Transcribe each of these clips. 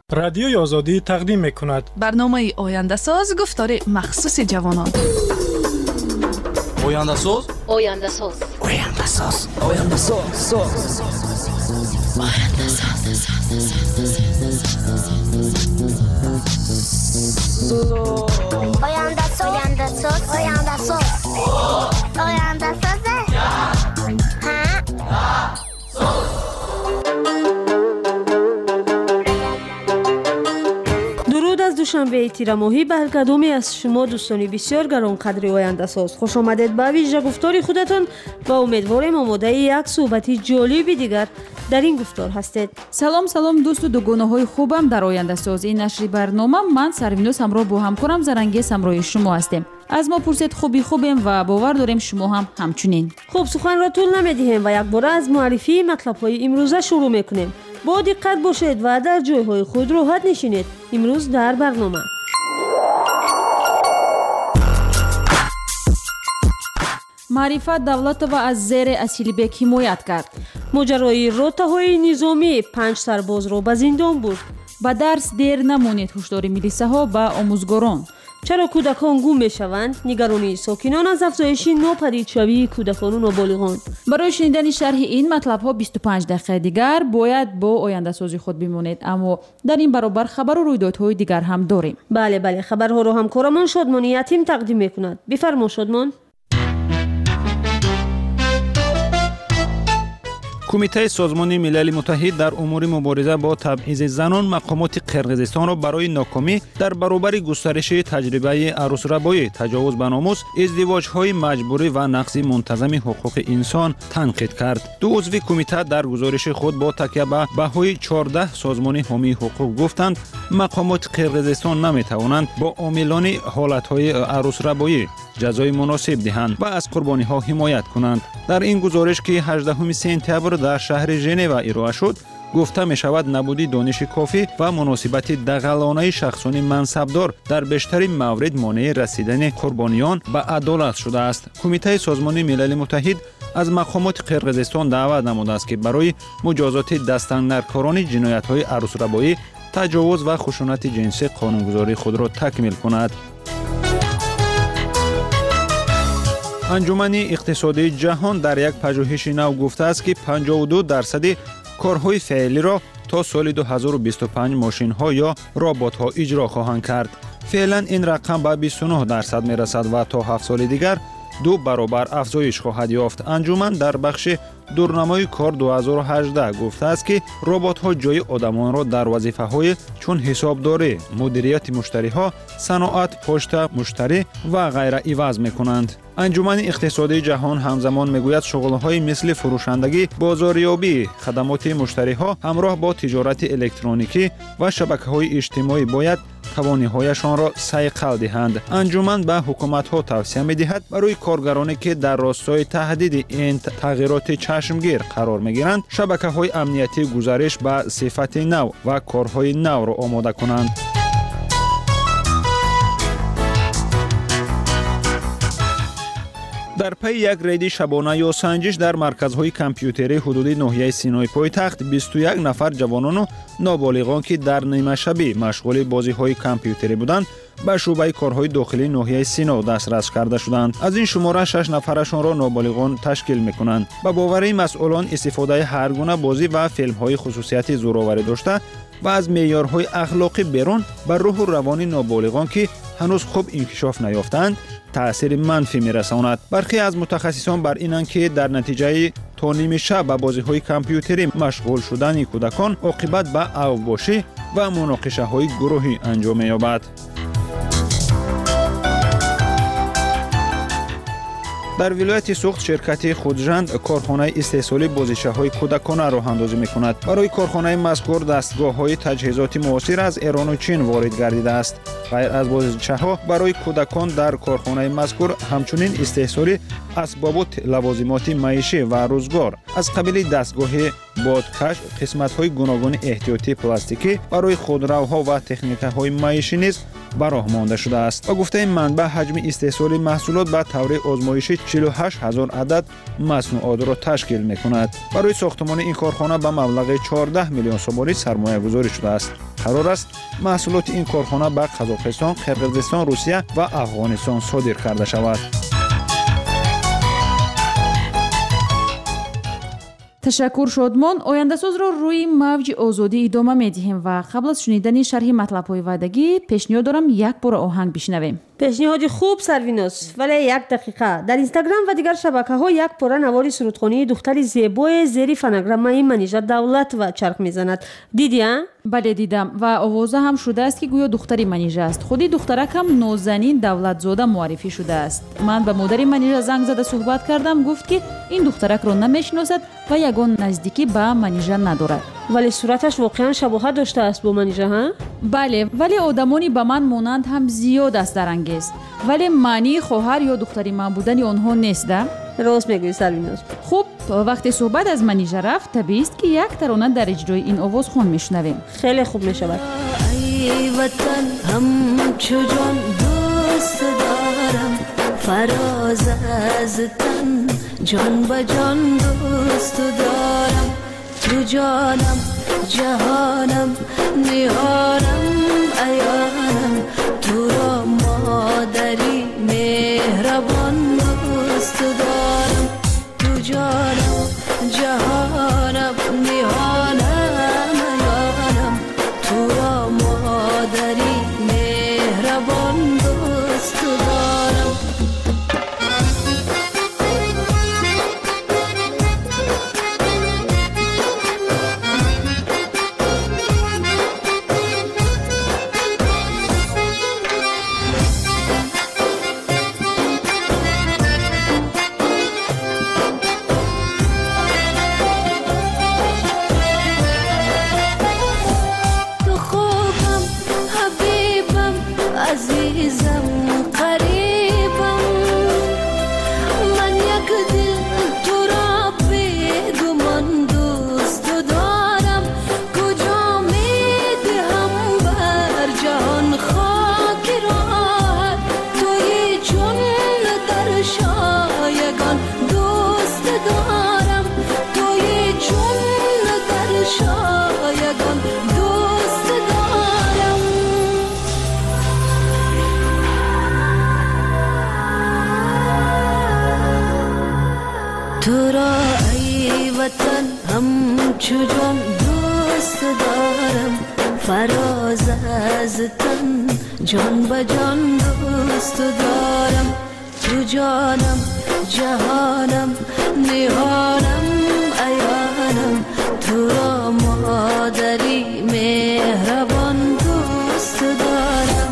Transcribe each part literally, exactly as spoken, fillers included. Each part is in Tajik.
رادیوی آزادی تقدیم می‌کند برنامه آینده‌ساز گفتار مخصوص جوانان. آینده‌ساز آینده‌ساز آینده‌ساز آینده‌ساز آینده‌ساز آینده‌ساز آینده‌ساز آینده‌ساز درود از دوشنبه تیر ماهی برگردمی از شما دوستانی بسیار گرانقدر آینده‌ساز. خوش آمدید به ویژه گفتار خودتان و امیدواریم آماده یک صحبت جالب دیگر در این گفتار هستید. سلام سلام دوست و دوگانه‌های خوبم در آینده‌ساز. این نشر برنامه من سروینوس همراه با همکارم زرنگیس همراه شما هستیم. از ما پرسید خوبی خوبیم و باور داریم شما هم همچنین. خوب سخن را طول نمیدیم و یک بار از معرفی مطلب‌های امروزه شروع میکنیم. با دقت باشید و در جایهای خود راحت نشینید. امروز در برنامه معرفت دولت و از زیر اسیلبک حمایت کرد. ماجرای روتاهای نظامی پنج سرباز را به زندان برد. با درس دیر نمانید هشدار ملیسه ها به آموزگاران. چرا کودکان گم میشوند؟ نگرانی ساکنان از افزایش ناپدیدشوی کودکان و نابالغان. برای شنیدن شرح این مطلب ها بیست و پنج دقیقه دیگر باید با آینده سازی خود بمانید، اما در این برابر خبر و رویدادهای دیگر هم داریم. بله بله خبرها رو همکارمان شادمان یتیم تقدیم میکند. بفرما شادمان. کمیته سازمان ملل متحد در امور مبارزه با تبعیض زنان مقامات قرقیزستان را برای ناکامی در برابر گسترش تجربه عروس‌ربایی، تجاوز به ناموس، ازدواج‌های مجبوری و نقض منتظم حقوق انسان تنقید کرد. دو عضو کمیته در گزارش خود با تکیه به بهای چهارده سازمان حامی حقوق گفتند مقامات قرقیزستان نمی‌توانند با عاملان حالت‌های عروس‌ربایی جزای مناسب دهند و از قربانی‌ها حمایت کنند. در این گزارش که هجدهم سپتامبر در شهر ژنو ارائه شد، گفته می شود نبودی دانش کافی و مناسبت دغلانه شخصان منصبدار در بیشترین موارد مانع رسیدن قربانیان به عدالت شده است. کمیته سازمان ملل متحد از مقامات قرقیزستان دعوت نموده است که برای مجازات دستاندرکاران جنایت‌های عروس‌ربایی، تجاوز و خشونت جنسی قانونگذاری خود را تکمیل کند. انجمن اقتصادی جهان در یک پژوهش نو گفته است که پنجاه و دو درصد کارهای فعلی را تا سال دو هزار و بیست و پنج ماشین‌ها یا ربات‌ها اجرا خواهند کرد. فعلا این رقم به بیست و نه درصد می‌رسد و تا هفت سال دیگر دو برابر افزایش خواهد یافت. انجمن در بخش دورنمای کار دو هزار و هجده گفته است که ربات‌ها جای آدمان را در وظیفه‌های چون حسابداری، مدیریت مشتری‌ها، صنعت، پشت مشتری و غیره عوض می‌کنند. انجمن اقتصادی جهان همزمان میگوید شغل‌های مثل فروشندگی، بازاریابی، خدمات مشتری‌ها همراه با تجارت الکترونیکی و شبکه‌های اجتماعی باید توانایی‌هایشان را صیقل دهند. انجمن به حکومت‌ها توصیه می‌دهد برای کارگرانی که در راستای تهدید این تغییرات چشمگیر قرار می‌گیرند، شبکه‌های امنیتی گزارش به صفت نو و کارهای نو را آماده کنند. در پی یک رید شبانه یا سنجش در مرکزهای کامپیوتری حدود ناحیه سینای پایتخت، بیست و یک نفر جوانان و نابالغان که در نیمه شبی مشغول بازی‌های کامپیوتری بودند، به شعبه کارهای داخلی ناحیه سینا دسترس کرده شدند. از این شماره شش نفرشان را نابالغان تشکیل می‌کنند. به باور مسئولان استفاده هر گونه بازی و فیلم‌های خصوصیت زورآوری داشته و از معیارهای اخلاقی بیرون بر روح و روان نابالغان که هنوز خوب انکشاف نیافتند تأثیر منفی می‌رساند. برخی از متخصصان بر اینند که در نتیجه تا نیم شب به بازی‌های کامپیوتری مشغول شدن کودکان عاقبت به اوباشی و مناقشه‌های گروهی انجام می‌یابد. در ولایت سوخت شرکت خودژند کارخانه استحصال بازیچه‌های کودکان راه اندازی می‌کند. برای کارخانه مذکور دستگاه‌های تجهیزات معاصر از ایران و چین وارد گردیده است. غیر از بازیچه‌ها برای کودکان در کارخانه مذکور همچنین استحصال اسبابات لوازمات معیشی و روزگار از قبیل دستگاه بادکش، قسمت‌های گوناگون احتیاطی پلاستیکی برای خودروها و تکنیک‌های معیشی نیز به راه مانده شده است. و گفته منبع حجم استحصال محصولات به طور آزمایشی چهل و هشت هزار عدد مصنوعات را تشکیل می‌کند. برای ساختمان این کارخانه به مبلغ چهارده میلیون سومری سرمایه گذاری شده است. قرار است محصولات این کارخانه به قزاقستان، قرقیزستان، روسیه و افغانستان صادر کرده شود. تشکر شادمان. آینده‌ساز را روی موج آزادی ادامه می‌دهیم و قبل از شنیدن شرح مطلب‌های وعدگی پیشنهاد دارم یک بار آهنگ بشنویم. پیشنهاد خوب سرویناس، ولی یک دقیقه در اینستاگرام و دیگر شبکه‌ها یک پاره نوار سرودخوانی دختری زیبای زیر فناگرامای منیژه دولت و چرخ میزند. دیدی ها؟ بله دیدم و آوازه هم شده است که گویا دختری منیژه است. خودی دخترک هم نازنین دولت زاده معرفی شده است. من به مادر منیژه زنگ زده صحبت کردم، گفت که این دخترک را نمیشناسد و یگان نزدیکی به منیژه ندارد. ولی صورتش واقعا شباهت داشته است با منیژه ها؟ بله، ولی آدمانی به من مانند هم زیاد است در انگیز. ولی معنی خواهر یا دختری من بودن آنها نیست. راست میگویی سرویناس. خب وقتی صحبت از منیژه رفت، طبیعی است که یک ترانه در اجرای این آواز خوان میشنویم. خیلی خوب میشود. ای وطن همچو جان دوست دارم، فراز از تن جان به جان دوست دارم. تو جانم جهانم نیارم ایانم، تو را مادری مهربان دوست دارم. تو جانم جهانم نیانم ایانم، تو را مادری مهربان دوست دارم. عزیزم قریبم، من یک دل تو را بدگمان دوست دارم. کجا میدهم بر جهان خاک راحت، توی چون در شایگان دوست دارم. توی چون در شایگان دوست دارم. تو را ای وطن همچو جان دوست دارم، فراز از تن جان به جان دوست دارم. تو جانم جهانم نیانم ایانم، تو را مادری مهربان دوست دارم.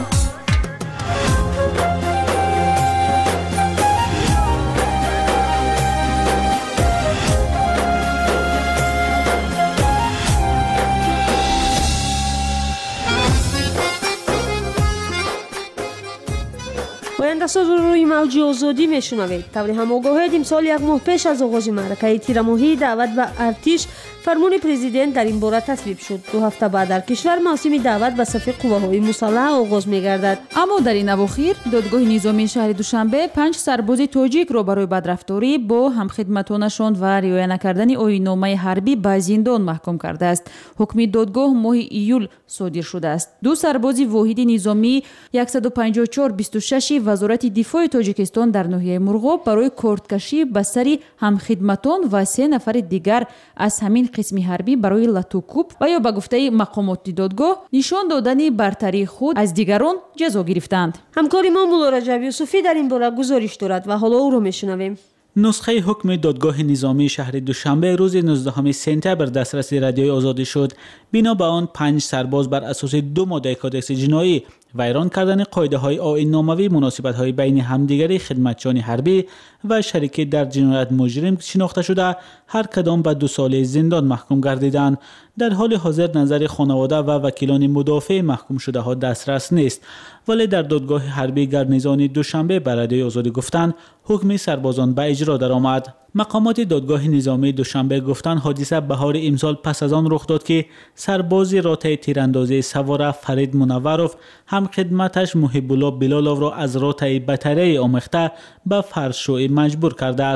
آینده‌ساز رو روی موج آزادی میشنوید. طوری هم آگاهید امسال یک ماه پیش از آغاز معرکه تیر ماهی دعوت به ارتش فرمان پرزیدنت در این باره تصویب شد. دو هفته بعد در کشور موسم دعوت به صف قوه‌های مسلح آغاز می‌گردد. اما در این اواخر دادگاه نظامی شهر دوشنبه پنج سرباز تاجیک را برای بدرفتاری با همخدمتانشان و رعایت نکردن آیین‌نامه حربی به زندان محکوم کرده است. حکم دادگاه ماه ایول صادر شده است. دو سرباز واحد نظامی صد و پنجاه و چهار بیست و شش وزارت دفاع تاجیکستان در ناحیه مرغاب برای کردکشی به سر همخدمتان و سه نفر دیگر از همین قسم حربی برای لطوکوب و یا به گفته مقامات دادگاه نشان دادن برتری خود از دیگران جزا گرفتند. همکار ما مولا رجب یوسفی در این باره گزارش دارد و حالا او را میشنویم. نسخه حکم دادگاه نظامی شهر دوشنبه روز نوزدهم سپتامبر دسترس رادیوی آزادی شد. بنا به آن پنج سرباز بر اساس دو ماده کدکس جنایی ویران کردن قاعده های آیین ناموی مناسبت های بین همدیگری خدمتچیان حربی و شریک در جنایت مجرم شناخته شده هر کدام به دو سال زندان محکوم گردیدند. در حال حاضر نظر خانواده و وکیلان مدافع محکوم شده ها دسترس نیست، ولی در دادگاه حربی گرنیزان دوشنبه به رادیوی آزادی گفتند حکم سربازان به اجرا درآمد. مقامات دادگاه نظامی دوشنبه گفتند حادثه بهار امسال پس از آن رخ داد که سرباز راتای تیراندازی سواره فرید منوروف هم خدمتش محب الله بلالov را از راتای بطری آموخته به فرشوی مجبور کرده است.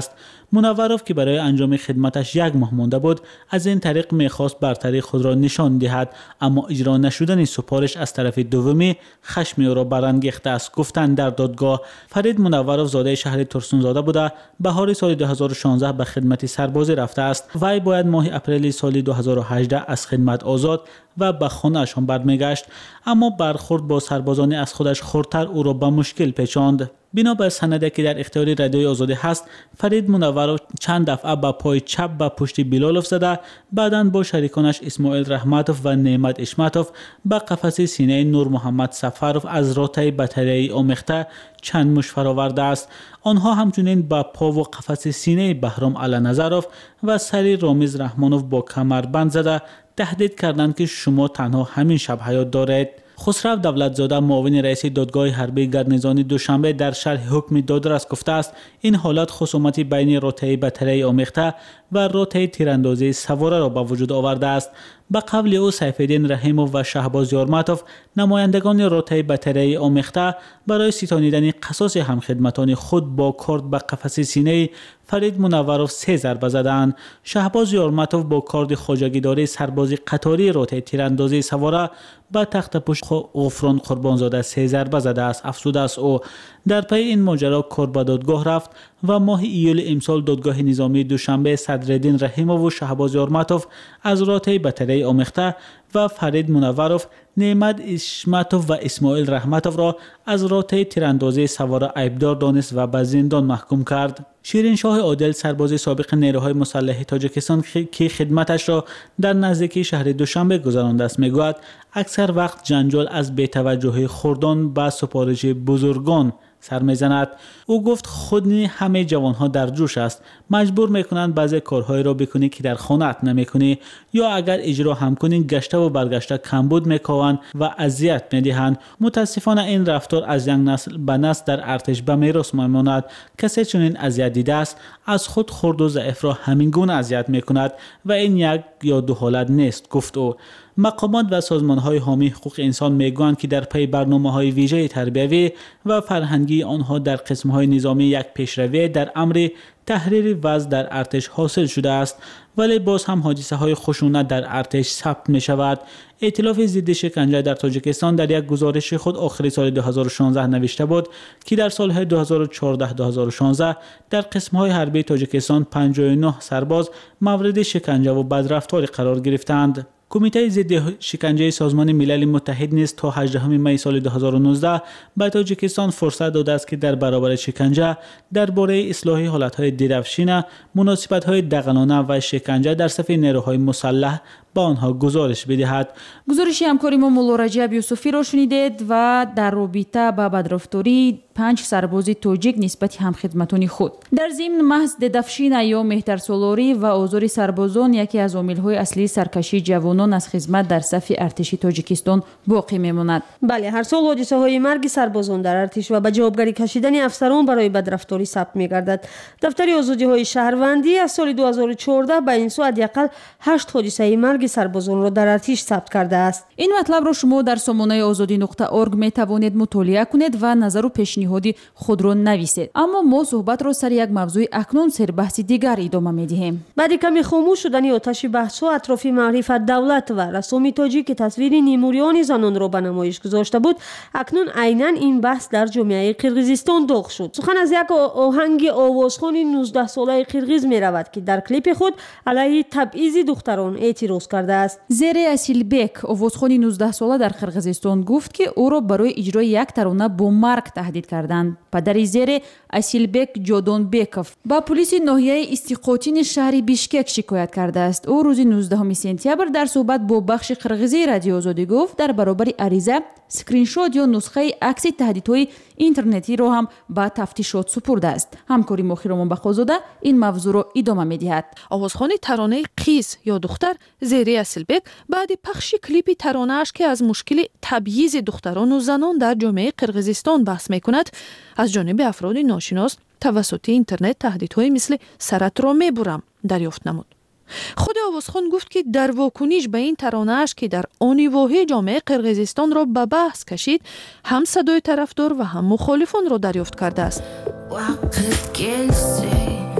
منورов که برای انجام خدمتش یک ماه مانده بود از این طریق میخواست برتری خود را نشان دهد، اما اجرا نشدن سپارش از طرف دومی خشم او را برانگیخته است. گفتند در دادگاه فرید منورов زاده شهر ترسونزاده بوده، بهار سال دو هزار و شانزده به خدمت سربازی رفته است. وی باید ماه اپریل سال دو هزار و هجده از خدمت آزاد و به خانه‌اش برمیگشت، اما برخورد با سربازان از خودش خردتر او را به مشکل پیچاند. بنابر سندی که در اختیار رادیوی آزادی هست، فرید منورov چند دفعه با پای چپ به پشت بیلالوف زده، بعداً با شریکانش اسماعیل رحمتوف و نعمت اشمتوف به قفس سینه نور محمد سفروف از راتای بطریای آمیخته چند مش فراورده است. آنها همچنین با پا و قفس سینه بهرام علنظروف و سری رامیز رحمانوف با کمربند زده تهدید کردند که شما تنها همین شب حیات دارید. خسرو دولتزاده معاون رئیس دادگاه حربی گرنیزان دوشنبه در شرح حکم دادرس گفته است این حالت خصومتی بین راتای بطری آمیخته و راتای تیراندازی سواره را به وجود آورده است. به قول او سیفالدین رحیموف و شهباز یارمتوف نمایندگان راتای بطری آمیخته برای ستانیدن قصاص همخدمتان خود با کارد به قفس سینه فرید منورov سه ضربه زدند. شهباز یارمتوف با کارد خواجگیداری سربازی قطاری راتای تیراندازی سواره با تخت پشت غفران قربانزاده سه ضربه زده است. افسوده است او در پی این ماجرا کار به دادگاه رفت و ماه ایول امسال دادگاه نظامی دوشنبه صدرالدین رحیموف و شهباز یارمتوف از راتای بطری آمیخته و فرید منورov، نعمت اشمتوف و اسماعیل رحمتوف را از راتای تیراندازی سواره عیبدار دانست و به زندان محکوم کرد. شیرین شاه عادل سرباز سابق نیروهای مسلح تاجیکستان که خدمتش را در نزدیکی شهر دوشنبه گذرانده است میگوید اکثر وقت جنجال از بی‌توجهی خردان به سپارش بزرگان سر میزند. او گفت خود نی همه جوانها در جوش است، مجبور میکنند بعضی کارهای را بکنی که در خانه‌ات نمیکنی، یا اگر اجرا هم کنی گشته و برگشته کمبود میکوند و اذیت میدهند. متاسفانه این رفتار از یک نسل به نسل در ارتش به میراث میماند. کسی چنین اذیت دیده است از خود خرد و ضعیف را همین گونه اذیت میکند و این یک یا دو حالت نیست، گفت او. مقامات و سازمان‌های حامی حقوق انسان میگویند که در پی برنامه‌های ویژه تربیوی و فرهنگی آنها در قسم‌های نظامی یک پیشروی در امر تحریر وضع در ارتش حاصل شده است، ولی باز هم حادثه‌های خشونت در ارتش ثبت می‌شود. ائتلاف ضد شکنجه در تاجیکستان در یک گزارش خود آخر سال دو هزار و شانزده نوشته بود که در سال‌های دو هزار و چهارده تا دو هزار و شانزده در قسم‌های حربی تاجیکستان پنجاه و نه سرباز مورد شکنجه و بدرفتاری قرار گرفتند. کمیته ضد شکنجه سازمان ملل متحد نیز تا هجدهم می سال دو هزار و نوزده به تاجیکستان فرصت داده است که در برابر شکنجه درباره اصلاح حالت‌های درفشینه، مناسبت‌های دغلانه و شکنجه در صف نیروهای مسلح با آنها گزارش بدهد. گزارشی همکاری ما مولا رجب یوسفی را شنیدید و در رابطه با بدرفتاری پنج سرباز تاجیک نسبت همخدمتان خود. در ضمن محض درفشین یا مهترسالاری و آزار سربازان یکی از عامل‌های اصلی سرکشی جوانان از خدمت در صف ارتشی تاجیکستان باقی میماند. بله، هر سال حادثه‌های مرگ سربازان در ارتش و به جوابگری کشیدن افسران برای بدرفتاری ثبت می‌گردد. دفتر آزادی‌های شهروندی از سال دو هزار و چهارده به این سو حداقل هشت حادثه مرگ سربازان را در ارتش ثبت کرده است. این مطلب را شما در سامانه آزادی نقطه اورگ می توانید مطالعه کنید و نظر و پیشنهادی خود را نویسید. اما ما صحبت را سر یک موضوع اکنون سر بحث دیگر ادامه می دهیم. بعد کمی خاموش شدن آتش بحث‌ها اطراف معرفت دولت و رسام تاجیک که تصویر نیموریان زنان را به نمایش گذاشته بود، اکنون عیناً این بحث در جامعه قرقیزستان داغ شد. سخن از یک آهنگ آوازخوان نوزده ساله قرقیز می رود که در کلیپ خود علیه تبعیض دختران اعتراض کرده است. زری اسیلبک آوازخوان نوزده ساله در قرقیزستان گفت که او را برای اجرای یک ترانه با مرگ تهدید کردند. پدر زری اسیلبک جودونبکوف با پلیس ناحیه استیقاطین شهر بیشکک شکایت کرده است. او روز نوزدهم سپتامبر در صحبت با بخش قرقیزی رادیو آزادی گفت در برابر عریضه اسکرین شات یا نسخه عکس تهدیدهای اینترنتی را هم با تفتیشات سپرده است. همکاری مخیرمان بخوزاده این موضوع را ادامه می‌دهد. آوازخوان ترانه قیز یا دختر زری اسیلبک بعد پخش کلیپ ترانه‌اش که از مشکل تبعیض دختران و زنان در جامعه قرقیزستان بحث می‌کند، از جانب افراد ناشناس توسط اینترنت تهدیدهای مثل سرت را می‌برم دریافت نمود. خود آوازخوان گفت که در واکنش به این ترانه‌اش که در آن واحد جامعه قرقیزستان را به بحث کشید، هم صدای طرفدار و هم مخالفان را دریافت کرده است. وقت گلسی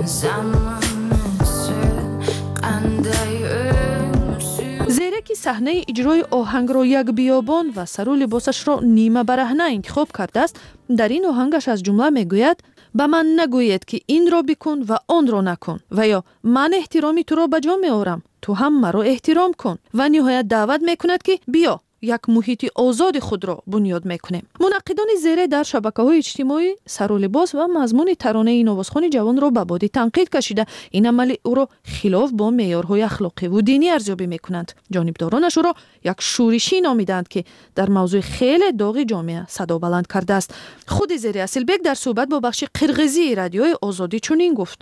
зере ки саҳнаи иҷрои оҳангро як биёбон ва сару либосашро нима бараҳна интихоб кардааст, дар ин оҳангаш аз ҷумла мегӯяд: ба ман нагӯед ки инро бикун ва онро накун, ва ё ман эҳтироми туро ба ҷо меорам, ту ҳам маро эҳтиром кун. ва ниҳоят даъват мекунад ки биё як муҳити озоди худро бунёд мекунем. мунаққидони зере дар шабакаҳои иҷтимоӣ сару либос ва мазмуни таронаи новозхони ҷавонро ба боди танқид кашида, ин амали ӯро хилоф бо меъёрҳои ахлоқиву динӣ арзёбӣ мекунанд. ҷонибдоронаш ӯро як шӯришӣ номиданд, ки дар мавзӯи хеле доғи ҷомеа садо баланд кардааст. худи Зери Асилбек дар суҳбат бо бахши қирғизии радиои Озодӣ чунин гуфт: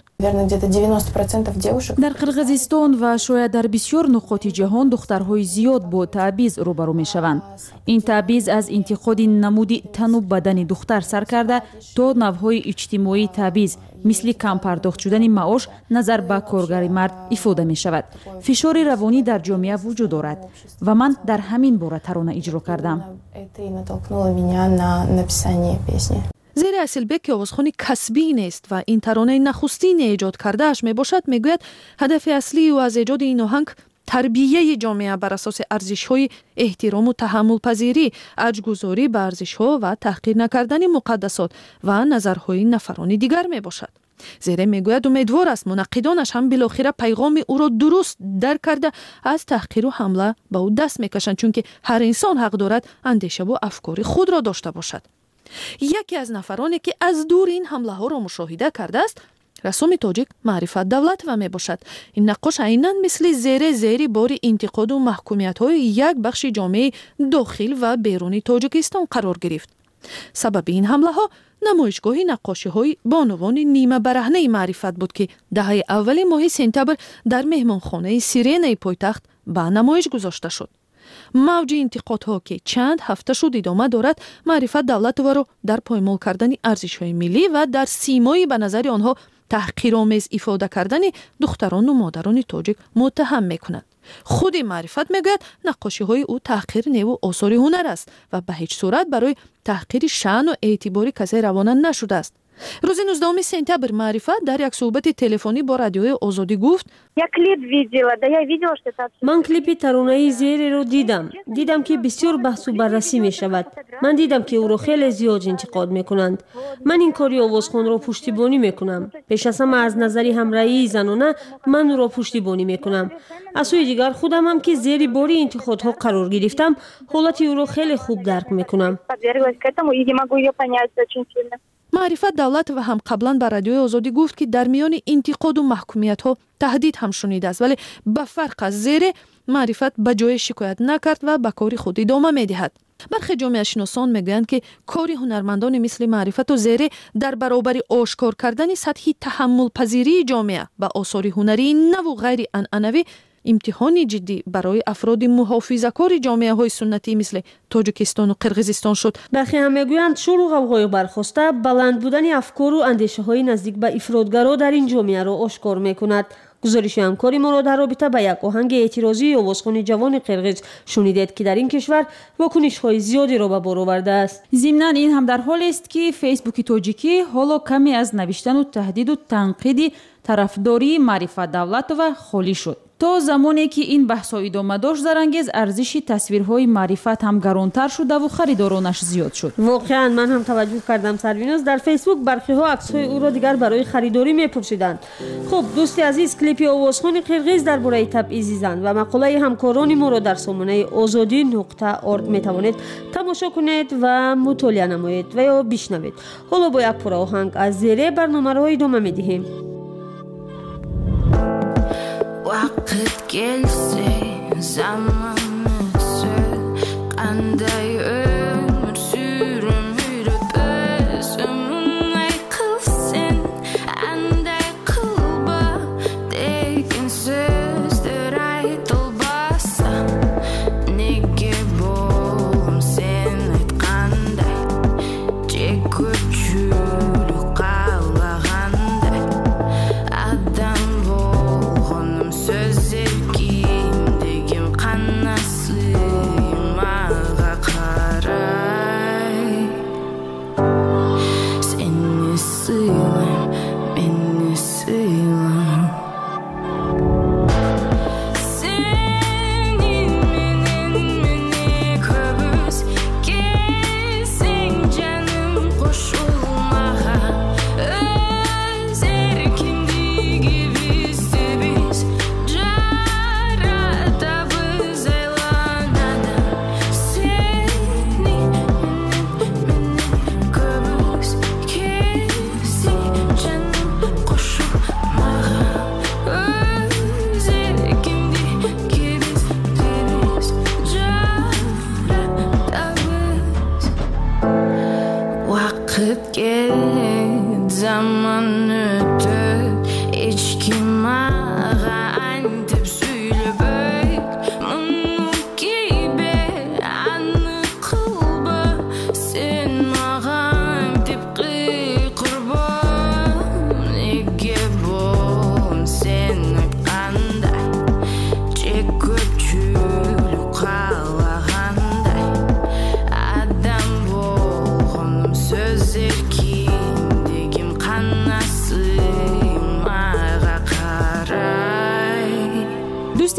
дар қирғизистон ва шояд дар бисёр нуқоти ҷаҳон духтарҳои зиёд бо таъбиз рӯбарӯ мешаванд. ин таъбиз аз интиқоди намуди тану бадани духтар сар карда то навъҳои иҷтимоии таъбиз, мисли кампардохт шудани маош назар ба коргари мард ифода мешавад. фишори равонӣ дар ҷомеа вуҷуд дорад ва ман дар ҳамин бора тарона иҷро кардам. Зери Асилбек ки овозхони касбӣ нест ва ин таронаи нахустине эҷод кардааш мебошад, мегӯяд ҳадафи аслии ӯ аз эҷоди ин оҳанг тарбияи ҷомеа бар асоси арзишҳои эҳтирому таҳаммулпазирӣ, аҷгузорӣ ба арзишҳо ва таҳқир накардани муқаддасот ва назарҳои нафарони дигар мебошад. Зере мегӯяд умедвор аст мунаққидонаш ҳам билохира пайғоми ӯро дуруст дарк карда аз таҳқиру ҳамла ба ӯ даст мекашанд, чунки ҳар инсон ҳақ дорад андешаву афкори худро дошта бошад. яке аз нафароне ки аз дур ин ҳамлаҳоро мушоҳида кардааст, расоми тоҷик Маърифат Давлатова мебошад. ин наққош айнан мисли Зере зери бори интиқоду маҳкумиятҳои як бахши ҷомеаи дохил ва беруни Тоҷикистон қарор гирифт. сабаби ин ҳамлаҳо намоишгоҳи наққошиҳои бонувони нима бараҳнаи Маърифат буд, ки даҳаи аввали моҳи сентябр дар меҳмонхонаи Сиренаи пойтахт ба намоиш гузошта шуд. мавҷи интиқодҳо ки чанд ҳафта шуд идома дорад, Маърифат Давлатоваро дар поймол кардани арзишҳои миллӣ ва дар симои ба назари онҳо таҳқиромез ифода кардани духтарону модарони тоҷик муттаҳам мекунад. худи Маърифат мегӯяд наққошиҳои ӯ таҳқир неву осори ҳунар аст ва ба ҳеҷ сурат барои таҳқири шаъну эътибори касе равона нашудааст. рӯзи нуздаҳуми сентябр Маърифат дар як суҳбати телефонӣ бо радиои Озодӣ гуфт: ман клипи таронаи Зереро дидам. Дидам ки бисёр баҳсу баррасӣ мешавад. Ман дидам ки ӯро хеле зиёд интиқод мекунанд. Ман ин кори овозхонро пуштибонӣ мекунам. Пеш аз ҳама аз назари ҳамраҳии занона ман ӯро пуштибонӣ мекунам. аз сӯи дигар худамам ки зери бори интиқодҳо қарор гирифтам, ҳолати ӯро хеле хуб дарк мекунам. Маърифат Давлатова ҳам қаблан ба радиои Озодӣ гуфт, ки дар миёни интиқоду маҳкумиятҳо таҳдид ҳам шунидааст, вале ба фарқ аз Зере Маърифат ба ҷое шикоят накард ва ба кори худ идома медиҳад. бархе ҷомеашиносон мегӯянд, ки кори ҳунармандони мисли Маърифату Зере дар баробари ошкор кардани сатҳи таҳаммулпазирии ҷомеа ба осори ҳунарии наву ғайри анъанавӣ имтиҳони ҷиддӣ барои афроди муҳофизакори ҷомеаҳои суннатӣ мисли Тоҷикистону Қирғизистон шуд. бархе ҳам мегӯянд шӯру ғавғои бархоста баланд будани афкору андешаҳои наздик ба ифротгаро дар ин ҷомеаро ошкор мекунад. гузориши ҳамкори моро дар робита ба як оҳанги эътирозии овозхони ҷавони қирғиз шунидед, ки дар ин кишвар вокунишҳои зиёдеро ба бор овардааст. зимнан ин ҳам дар ҳолест, ки фейсбуки тоҷикӣ ҳоло каме аз навиштану таҳдиду танқиди тарафдории Маърифат Давлатова холӣ шуд. то замоне ки ин баҳсҳо идома дошт, зарангез арзиши тасвирҳои Маърифат ҳам гаронтар шудаву харидоронаш зиёд шуд. воқеан ман ҳам таваҷҷӯҳ кардам Сарвиноз, дар фейсбук бархиҳо аксҳои ӯро дигар барои харидорӣ мепурсиданд. хуб дӯсти азиз, клипи овозхони қирғиз дар бораи табъизи зан ва мақолаи ҳамкорони моро дар сомонаи озодӣ нуқта орг метавонед тамошо кунед ва мутолиа намоед ва ё бишнавед. ҳоло бо як пора оҳанг аз Зере барномаро идома медиҳем. Vaqt gelse zamanısı qanday ömür sürmürüp özümün ay qılsın anday qılba degan sözдөр aytılbasa nege bolum sen aytqanday jek ko'chuluk qalbaganday adam söz erkim degim qanna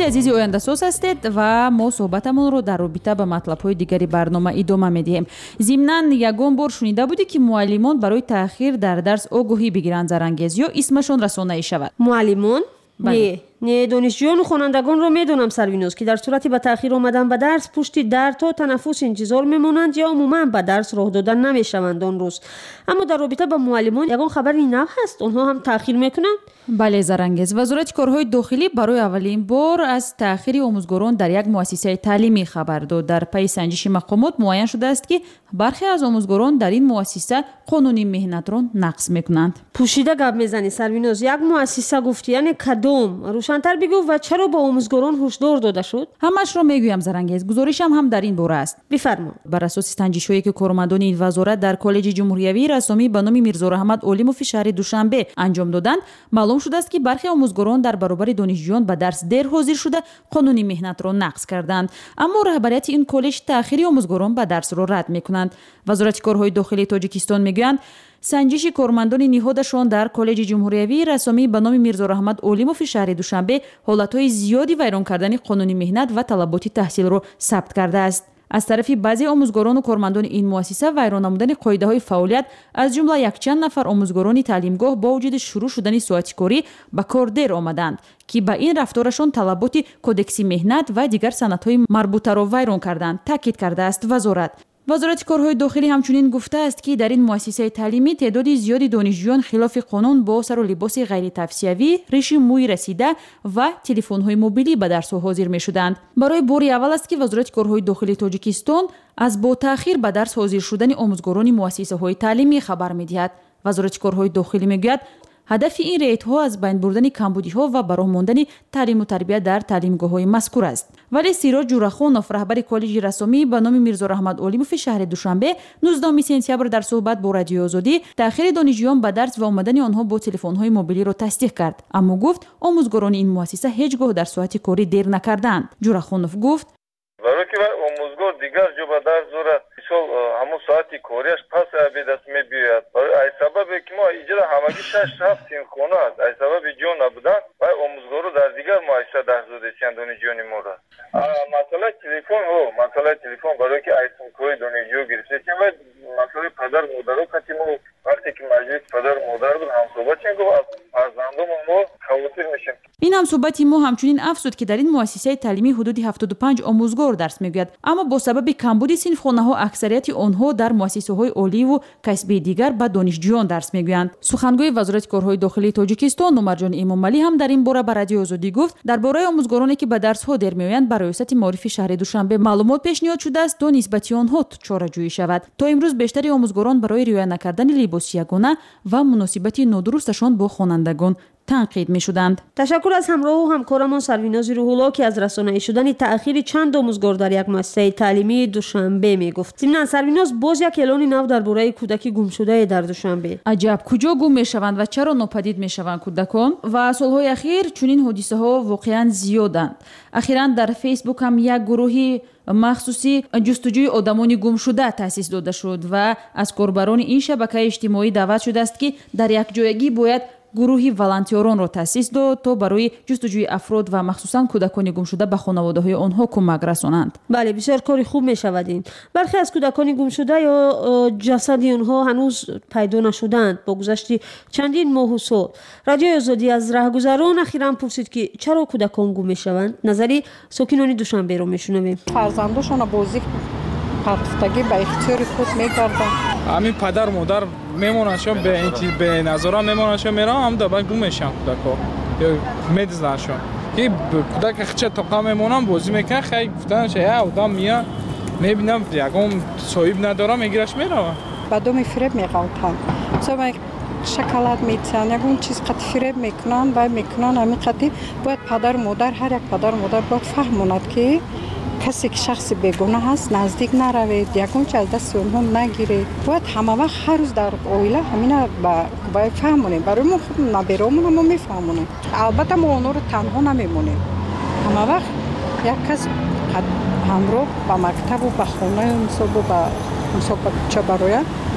азизи ояндасоз ҳастед ва мо суҳбатамонро дар робита ба матлабҳои дигари барнома идома медиҳем. зимнан ягон бор шунида будӣ ки муаллимон барои таъхир дар дарс огоҳӣ бигиранд зарангез ё исмашон расонаӣ шавад? муаллимон не не донишҷӯёну хонандагонро медонам сарвиноз ки дар сурати ба таъхир омадан ба дарс пушти дар то танаффус интизор мемонанд ё умуман ба дарс роҳ дода намешаванд он рӯз. аммо дар робита ба муаллимон ягон хабари нав ҳаст? онҳо ҳам таъхир мекунанд? бале зарангез, вазорати корҳои дохилӣ барои аввалин бор аз таъхири омӯзгорон дар як муассисаи таълимӣ хабар дод. дар пайи санҷиши мақомот муайян шудааст ки бархе аз омӯзгорон дар ин муассиса қонуни меҳнатро нақз мекунанд. пӯшида гап мезанӣ сарвиноз, як муассиса гуфтӣ, яъне кадом? рӯшантар бигӯ ва чаро ба омӯзгорон ҳушдор дода шуд? ҳамашро мегӯям зарангез, гузоришам ҳам дар ин бора аст. бифармо. бар асоси санҷишҳое ки кормандони ин вазорат дар коллеҷи ҷумҳуриявии расомӣ ба номи мирзораҳмад олимови шаҳри душанбе анҷом доданд, маълум шудааст ки бархе омӯзгорон дар баробари донишҷӯён ба дарс дер ҳозир шуда қонуни меҳнатро нақз карданд. аммо раҳбарияти ин коллеҷ таъхири омӯзгорон ба дарсро рад мекунанд. вазорати корҳои дохилии тоҷикистон мегӯянд санҷиши кормандони ниҳодашон дар коллеҷи ҷумҳуриявии расомӣ ба номи мирзораҳмад олимови шаҳри душанбе ҳолатҳои зиёди вайрон кардани қонуни меҳнат ва талаботи таҳсилро сабт кардааст. аз тарафи баъзе омӯзгорону кормандони ин муассиса вайрон намудани қоидаҳои фаъолият аз ҷумла якчанд нафар омӯзгорони таълимгоҳ бо вуҷуди шурӯъ шудани соати корӣ ба кор дер омаданд ки ба ин рафторашон талаботи кодекси меҳнат ва дигар санадҳои марбутаро вайрон карданд, таъкид кардааст вазорат. вазорати корҳои дохилӣ ҳамчунин гуфтааст ки дар ин муассисаи таълимӣ теъдоди зиёди донишҷӯён хилофи қонун бо сару либоси ғайритавсиявӣ, риши мӯи расида ва телефонҳои мобилӣ ба дарсҳо ҳозир мешуданд. барои бори аввал аст ки вазорати корҳои дохилии тоҷикистон аз бо таъхир ба дарс ҳозир шудани омӯзгорони муассисаҳои таълимӣ хабар медиҳад. вазорати корҳои дохилӣ мегӯяд ҳадафи ин рейдҳо аз байн бурдани камбудиҳо ва ба роҳ мондани таълиму тарбия дар таълимгоҳҳои мазкур аст. вале сироҷ ҷурахонов, раҳбари коллеҷи расомӣ ба номи мирзораҳмад олимови шаҳри душанбе, нуздаҳуми сентябр дар суҳбат бо радиои озодӣ таъхири донишҷӯён ба дарс ва омадани онҳо бо телефонҳои мобилиро тасдиқ кард. аммо гуфт омӯзгорони ин муассиса ҳеҷ гоҳ дар соати корӣ дер накарданд. ҷурахонов гуфт: барои ки омӯзгор дигар ҷо ба дарс дорад, мисол ҳамун соати кориаш пас обедаст мебиёяд. ай сабабе ки мо иҷра ҳамагӣ шаш ҳафт синхона аст. ай сабаби ҷо набудан вай омӯзгору дар дигар муассиса дарс додесиянд донишҷӯёни моро. масъалаи телефон ҳо масъалаи телефон барои ки айсимкори донишҷӯ гирифтем вай масъалаи падару модаро кати мо вақте ки маҷлиси падару модар буд ҳамсоҳбат чен гуфт аз фарзандонам мо хавотир мешем. ин ҳамсоҳбати мо ҳамчунин афзуд ки дар ин муассисаи таълимӣ ҳудуди ҳафтоду панҷ омӯзгор дарс мегӯяд, аммо бо сабаби камбуди синфхонаҳо аксарияти онҳо дар муассисаҳои оливу касбии дигар ба донишҷӯён дарс мегӯянд. сухангӯи вазорати корҳои дохилии тоҷикистон Умарҷон Эмомалӣ ҳам дар ин бора ба радиои озодӣ гуфт, дар бораи омӯзгороне ки ба дарсҳо дер меоянд ба раёсати маорифи шаҳри душанбе маълумот пешниҳод шудааст то нисбати онҳо чораҷӯӣ шавад. то имрӯз бештари омӯзгорон барои риоя накардани либоси ягона ва муносибати нодурусташон бо хонандагон танқид мешуданд. ташаккур аз ҳамроҳу ҳамкорамон Сарвинози Рӯҳулло ки аз расонаӣ шудани таъхири чанд омӯзгор дар як муассисаи таълимии Душанбе мегуфт. зимнан Сарвиноз боз як эълони нав дар бораи кӯдаки гумшудае дар Душанбе. аҷаб, куҷо гум мешаванд ва чаро нопадид мешаванд кӯдакон? ва солҳои ахир чунин ҳодисаҳо воқеан зиёданд. ахиран дар фейсбук ҳам як гурӯҳи махсуси ҷустуҷӯи одамони гумшуда таъсис дода шуд ва аз корбарони ин шабакаи иҷтимоӣ даъват шудааст ки дар якҷоягӣ бояд гурӯҳи волонтеронро таъсис дод то барои ҷустуҷӯи афрод ва махсусан кӯдакони гумшуда ба хонаводаҳои онҳо кӯмак расонанд. бале, бисёр кори хуб мешавад ин. бархе аз кӯдакони гумшуда ё ҷасади онҳо ҳанӯз пайдо нашуданд бо гузашти чандин моҳу сол. радиои озодӣ аз раҳгузарон ахиран пурсид ки чаро кӯдакон гум мешаванд. назари сокинони Душанберо мешунавем. фарзандошона бозӣ партуфтагӣ ба ихтиёри худ мегарданд. ҳамин падар модар мемонашон беназора мемонашон мераванд ҳамда ба гум мешаванд кӯдакҳо ё медизанашон ки кӯдак хича тоқа мемонанд бозӣ мекунанд хай гуфтанаш я одам мия мебинам ягон соҳиб надора мегираш меравад. ба доми фиреб меғалтанд. сома шоколад метиҳанд, ягон чиз қати фиреб мекунанд, вай мекунанд ҳамин қати бояд падару модар ҳар як падару модар бояд фаҳмонад ки касе ки шахси бегона ҳаст наздик наравед, ягон чиз аз дасти онҳо нагиред. бояд ҳама вақт ҳар рӯз дар оила ҳамина бояд фаҳмонем. барои мо худ наберомон мо мефаҳмонем. албатта мо онҳоро танҳо намемонем. ҳама вақт як кас ҳамроҳ ба мактабу ба хонаи мисол ба мисол ба кӯча барояд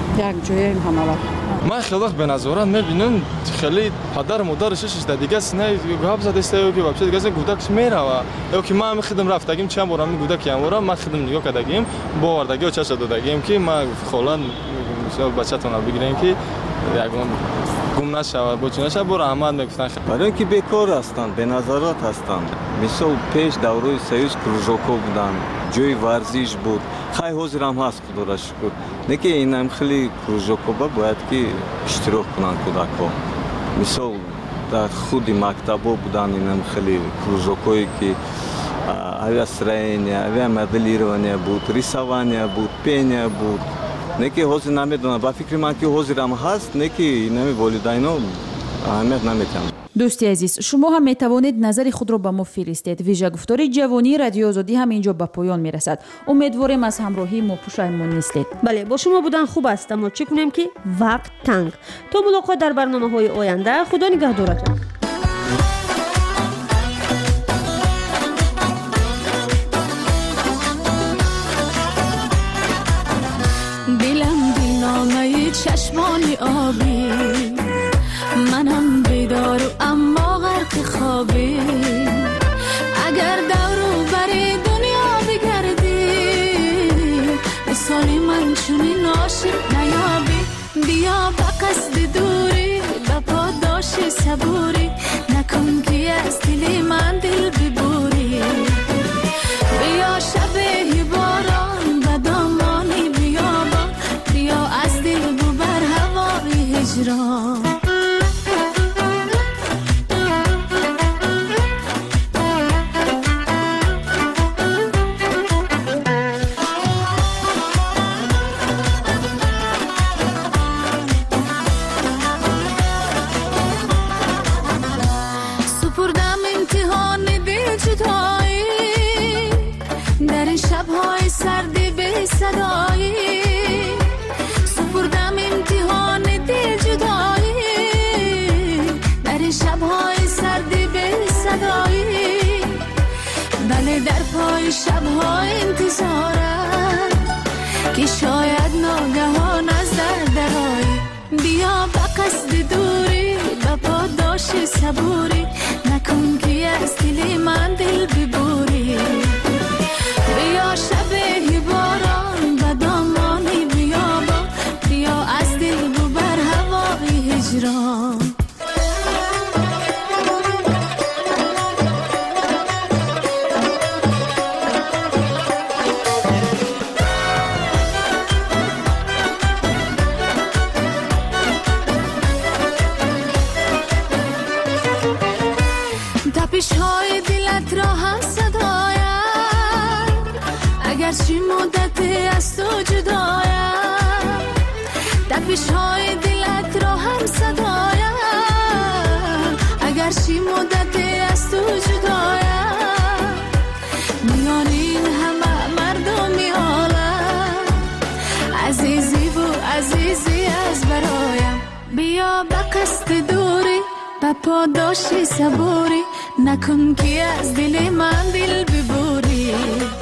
یک جویم همه وقت. من خیلی وقت به نظارت میبینم خیلی پدر مادرش شش دیگه سنای گاب زده است که بچه دیگه گودکش میره و یا که ما هم خدم رفتگیم چند بار هم گودک هم ورا ما خدم نگاه کردگیم باوردگی و چش دادگیم که ما خالان مثلا بچه‌تون رو بگیرین که یکم گم نشه با چون نشه برو احمد میگفتن برای اینکه بیکار هستند به نظارت هستند مثل پیش دوره سیوز کروژوکو بودن جوی ورزش بود خیلی حاضر هم هست خدا را شکر نه که این هم خیلی کروژوکو باید که اشتراک کنن کودک‌ها مثل در خود مکتب‌ها بودن این هم خیلی کروژوکویی که اویا строение اویا مدلیروانی بود ریسوانی بود پینیا بود نه که حاضر نمیدونن با فکر من که حاضر هم هست نه که نمی والدینو اهمیت نمیتونن. دوستی عزیز شما هم میتوانید نظر خود را به ما فرستید. ویژه گفتار جوانی رادیو آزادی هم اینجا به پایان میرسد. امیدواریم از همراهی ما پشیمان نیستید. بله با شما بودن خوب است اما چه کنیم که وقت تنگ. تا ملاقات در برنامه‌های آینده خدا نگهدارتان. دلم دلنامه چشمانی آبی منم بیدار و اما غرق خوابی اگر دورو بری دنیا بگردی مثالی من چونی ناشی نیابی بیا به قصد دوری به پاداش صبوری نکن که از دلی من دل ببوری بیا شبه باران به دامانی بیابان بیا از دل ببر هوای هجران شب‌های سردی به صدایی سپردم امتحان دل جدایی در این شب‌های سردی به صدایی بله در پای شب‌های انتظارم که شاید ناگهان از در درایی بیا به قصد دوری به پاداش صبوری نکن که از دل من دل ببوری بیا شبه باران و دامانی بیابان بیا از دل ببر هوای هجران تپش های دلت را هم صدایم اگرچه مدت از تو جدایم تپش های دلت را هم صدایم اگرچه مدت از تو جدایم میان این همه مردمی عالم عزیزی و عزیزی از برایم بیا به قصد دوری به پاداش صبوری نکن که از دل من دل ببوری